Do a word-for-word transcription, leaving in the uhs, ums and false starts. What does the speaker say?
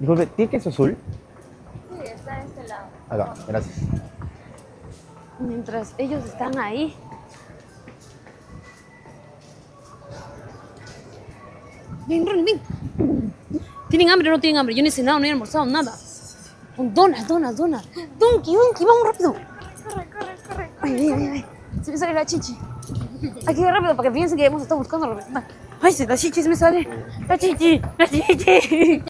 Disculpe, ¿tiene queso azul? Sí, está de este lado. Acá, gracias. Mientras ellos están ahí. Ven, Ronnie, ven. ¿Tienen hambre o no tienen hambre? Yo no he cenado, no he almorzado, nada. Con donas, donas, donas. Donkey, Donkey, vamos rápido. Corre, corre, corre. Ay, ay, ay, ay. Se me sale la chichi. Hay que ir rápido para que piensen que hemos estado buscando. Ay, se la chichi se me sale. La chichi, la chichi.